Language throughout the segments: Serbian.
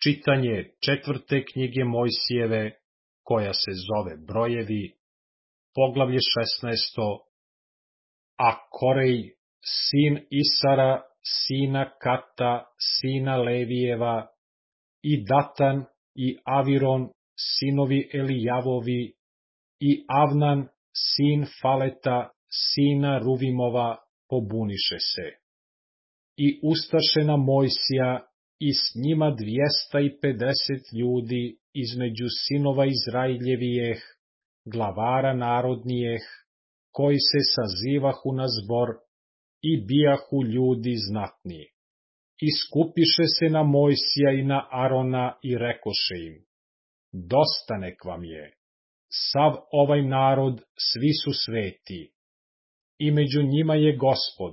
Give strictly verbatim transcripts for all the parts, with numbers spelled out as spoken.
Čitanje četvrte knjige Mojsijeve, koja se zove Brojevi, poglavlje šesnaesto. A Korej, sin Isara, sina Kata, sina Levijeva, i Datan i Aviron, sinovi Elijavovi, i Avnan, sin Faleta, sina Ruvimova, pobuniše se. I ustaše na Mojsija, i s njima dvjesta i pedeset ljudi između sinova Izraeljevijeh, glavara narodnijeh, koji se sazivahu na zbor, i bijahu ljudi znatni. I skupiše se na Mojsija i na Arona i rekoše im: dosta nek vam je, sav ovaj narod, svi su sveti, i među njima je Gospod.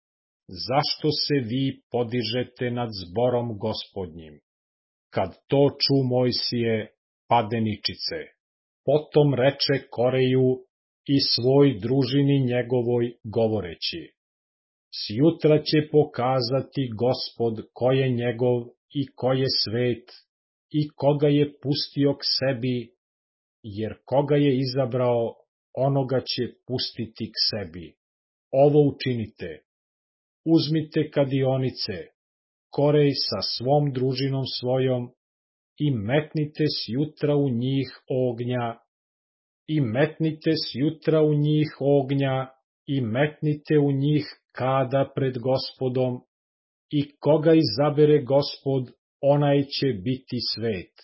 Zašto se vi podižete nad zborom Gospodnjim? Kad to ču Mojsije, pade ničice. Potom reče Koreju i svoj družini njegovoj govoreći: sjutra će pokazati Gospod ko je njegov i ko je svet i koga je pustio k sebi, jer koga je izabrao, onoga će pustiti k sebi. Ovo učinite: uzmite kadionice, Korej sa svom družinom svojom, i metnite sjutra u njih ognja, i metnite sjutra u njih ognja, i metnite u njih kada pred Gospodom, i koga izabere Gospod, onaj će biti svet.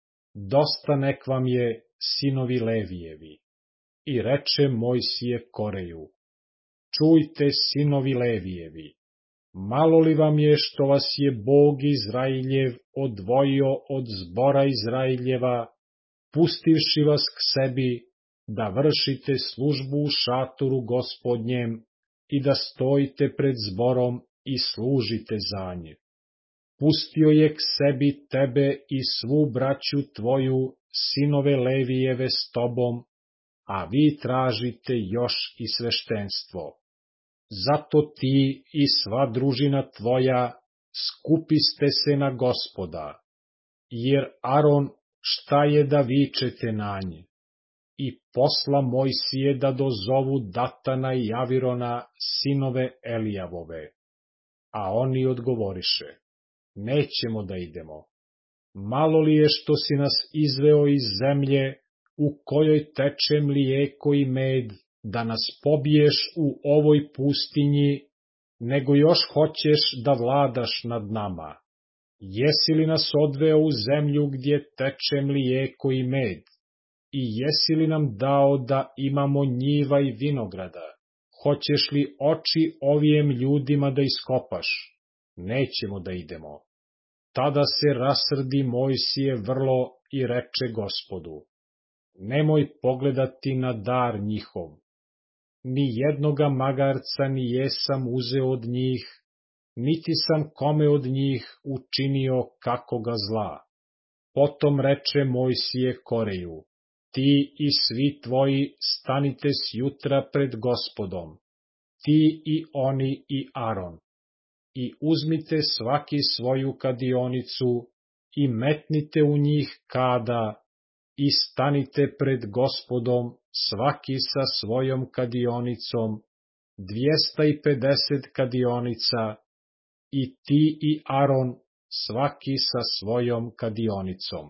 Dosta nek vam je, sinovi Levijevi. I reče Mojsije Koreju: čujte, sinovi Levijevi, malo li vam je što vas je Bog Izraeljev odvojio od zbora Izraeljeva, pustivši vas k sebi, da vršite službu u šatoru Gospodnjem i da stojite pred zborom i služite za nje. Pustio je k sebi tebe i svu braću tvoju, sinove Levijeve s tobom, a vi tražite još i sveštenstvo. Zato ti i sva družina tvoja skupiste se na Gospoda, jer Aron šta je da vičete na nje? I posla Mojsije da dozovu Datana i Avirona, sinove Elijavove. A oni odgovoriše: nećemo da idemo. Malo li je što si nas izveo iz zemlje, u kojoj teče mlijeko i med, da nas pobiješ u ovoj pustinji, nego još hoćeš da vladaš nad nama? Jesi li nas odveo u zemlju gdje teče mlijeko i med? I jesi li nam dao da imamo njiva i vinograda? Hoćeš li oči ovijem ljudima da iskopaš? Nećemo da idemo. Tada se rasrdi Mojsije vrlo i reče Gospodu: nemoj pogledati na dar njihov. Ni jednoga magarca ni jesam uzeo od njih, niti sam kome od njih učinio kakoga zla. Potom reče Mojsije Koreju: ti i svi tvoji stanite sjutra pred Gospodom, ti i oni i Aron, i uzmite svaki svoju kadionicu i metnite u njih kada, i stanite pred Gospodom svaki sa svojom kadionicom, dvjesta i pedeset kadionica, i ti i Aron svaki sa svojom kadionicom.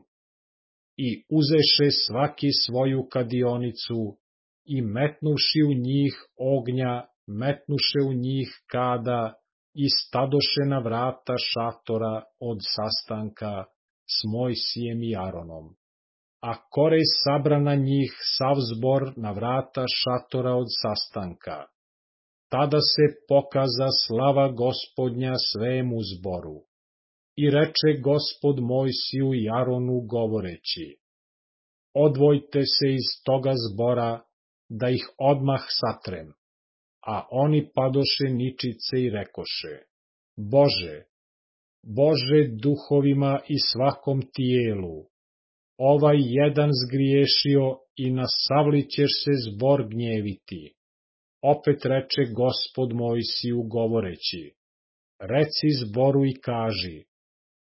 I uzeše svaki svoju kadionicu, i metnuši u njih ognja, metnuše u njih kada, i stadoše na vrata šatora od sastanka s Mojsijem i Aronom. A Korej sabra na njih sav zbor na vrata šatora od sastanka. Tada se pokaza slava Gospodnja svemu zboru. I reče Gospod Mojsiju i Aronu govoreći: odvojte se iz toga zbora, da ih odmah satrem. A oni padoše ničice i rekoše: Bože, Bože duhovima i svakom tijelu, ovaj jedan zgriješio i na savli ćeš se zbor gnjeviti. Opet reče Gospod Mojsiju govoreći: reci zboru i kaži: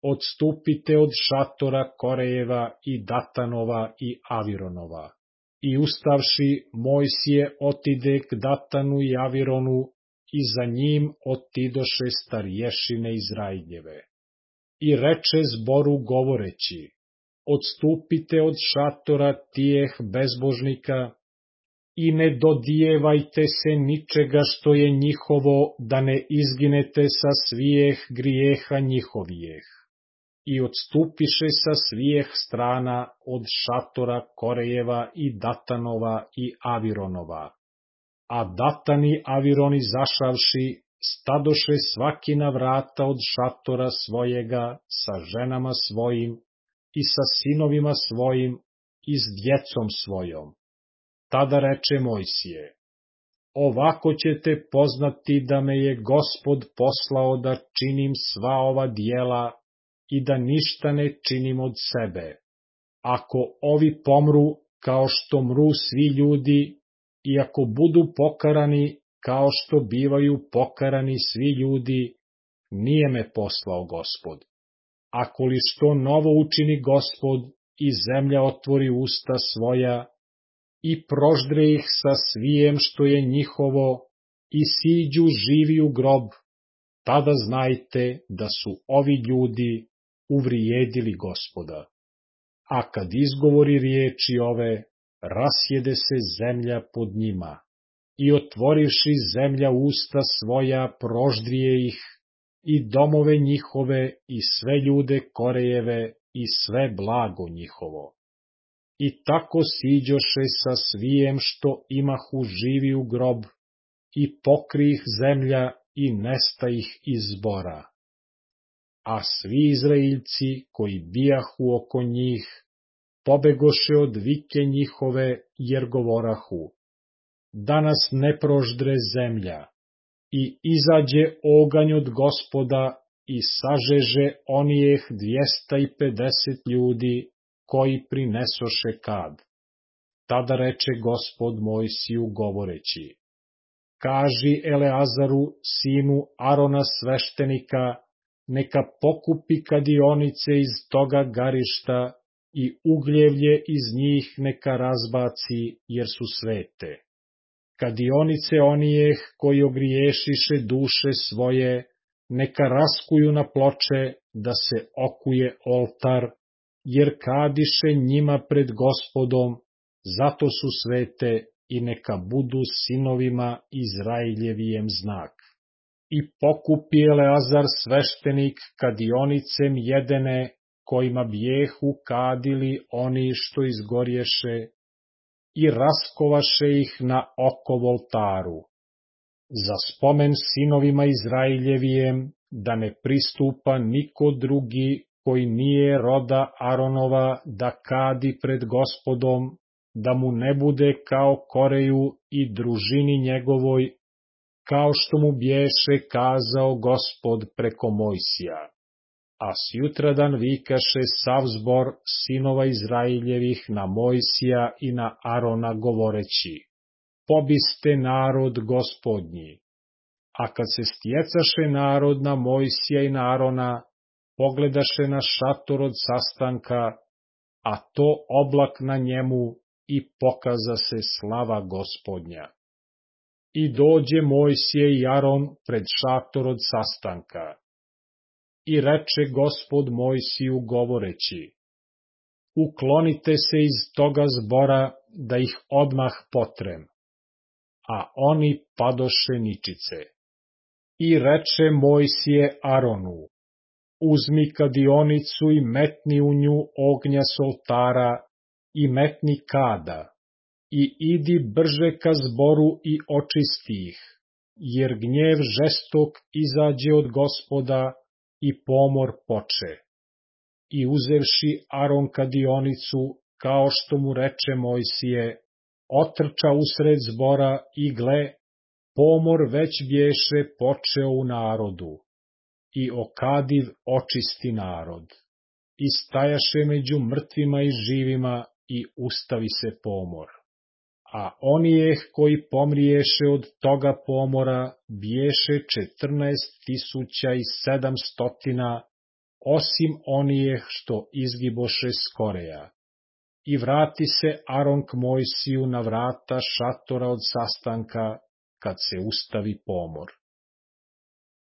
odstupite od šatora Korejeva i Datanova i Avironova. I ustavši, Mojsije otide k Datanu i Avironu, i za njim otidoše starješine Izraeljeve. I reče zboru govoreći, odstupite od šatora tijeh bezbožnika i ne dodijevajte se ničega što je njihovo, da ne izginete sa svijeh grijeha njihovijeh. I odstupiše sa svijeh strana od šatora Korejeva i Datanova i Avironova. A Datan i Avironi zašavši, stadoše svaki na vrata od šatora svojega sa ženama svojim i sa sinovima svojim i s djecom svojom. Tada reče Mojsije, ovako ćete poznati da me je Gospod poslao da činim sva ova djela i da ništa ne činim od sebe. Ako ovi pomru kao što mru svi ljudi, i ako budu pokarani kao što bivaju pokarani svi ljudi, nije me poslao Gospod. Ako li što novo učini Gospod i zemlja otvori usta svoja i proždre ih sa svijem što je njihovo i siđu živi u grob, tada znajte da su ovi ljudi uvrijedili Gospoda. A kad izgovori riječi ove, rasjede se zemlja pod njima, i otvorivši zemlja usta svoja, proždrije ih, i domove njihove, i sve ljude Korejeve, i sve blago njihovo. I tako siđoše sa svijem što imahu živi u grob, i pokri ih zemlja, i nesta ih iz zbora. A svi Izraeljci koji bijahu oko njih, pobegoše od vike njihove, jer govorahu, danas ne proždre zemlja, i izađe oganj od Gospoda, i sažeže onijeh dvjesta i pedeset ljudi, koji prinesoše kad. Tada reče Gospod Mojsiju govoreći, kaži Eleazaru, sinu Arona sveštenika, neka pokupi kadionice iz toga garišta, i ugljevlje iz njih neka razbaci, jer su svete. Kadionice onijeh koji ogriješiše duše svoje, neka raskuju na ploče, da se okuje oltar, jer kadiše njima pred Gospodom, zato su svete, i neka budu sinovima Izraeljevijem znak. I pokupi Eleazar sveštenik kadionicem jedene, kojima bijehu kadili oni što izgorješe, i raskovaše ih na okov oltaru. Za spomen sinovima Izraeljevijem, da ne pristupa niko drugi koji nije roda Aronova da kadi pred Gospodom, da mu ne bude kao Koreju i družini njegovoj, kao što mu biješe kazao Gospod preko Mojsija. A sjutradan vikaše sav zbor sinova Izraeljevih na Mojsija i na Arona govoreći, pobiste narod Gospodnji. A kad se stjecaše narod na Mojsija i na Arona, pogledaše na šator od sastanka, a to oblak na njemu, i pokaza se slava Gospodnja. I dođe Mojsije i Aron pred šator od sastanka. I reče Gospod Mojsiju govoreći, uklonite se iz toga zbora, da ih odmah potrem. A oni padoše ničice. I reče Mojsije Aronu, uzmi kadionicu i metni u nju ognja s oltara i metni kada, i idi brže ka zboru i očisti ih, jer gnjev žestok izađe od Gospoda i pomor poče. I uzevši Aron kadionicu, kao što mu reče Mojsije, otrča usred zbora i gle, pomor već bješe počeo u narodu. I okadiv očisti narod. I stajaše među mrtvima i živima i ustavi se pomor. A onijeh koji pomriješe od toga pomora bješe četrnaest tisuća i sedamstotina osim onijeh što izgiboše s Koreja. I vrati se Aron k Mojsiju na vrata šatora od sastanka, kad se ustavi pomor.